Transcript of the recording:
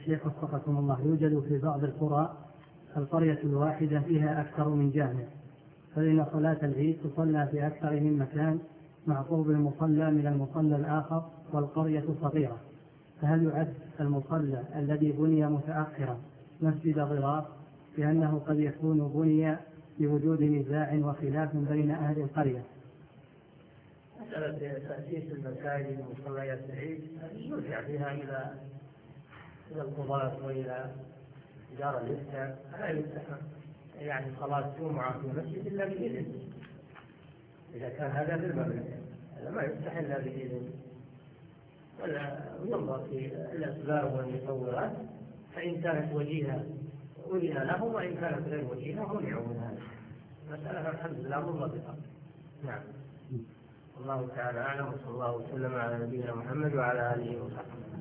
الشيخ وفقكم الله، يوجد في بعض القرى القرية الواحدة فيها أكثر من جامع، فإن صلاة العيد تصلى في أكثر من مكان مع قرب المصلى من المصلى الآخر والقرية صغيرة، فهل يعد المصلى الذي بني متأخرا مسجد ضرار، لأنه قد يكون بني بوجود نزاع وخلاف بين أهل القرية؟ مسألة تأسيس المساجد ومصليات العيد يرجع فيها إلى القضاة وإلى إدارة الإفتاء. لا يفتح يعني صلاة جمعة في المسجد إلا بإذن، إذا كان هذا في المملكة هذا ما يفتح إلا بإذن، ولا ينظر في الأسباب والمصورات، فإن كانت وجيهة أذن لهم وإن كانت غير وجيهة منعوا من هذا. مسألة الحمد لله منضبطة. نعم، الله تعالى أعلم، وصلى الله وسلم على نبينا محمد وعلى آله وصحبه.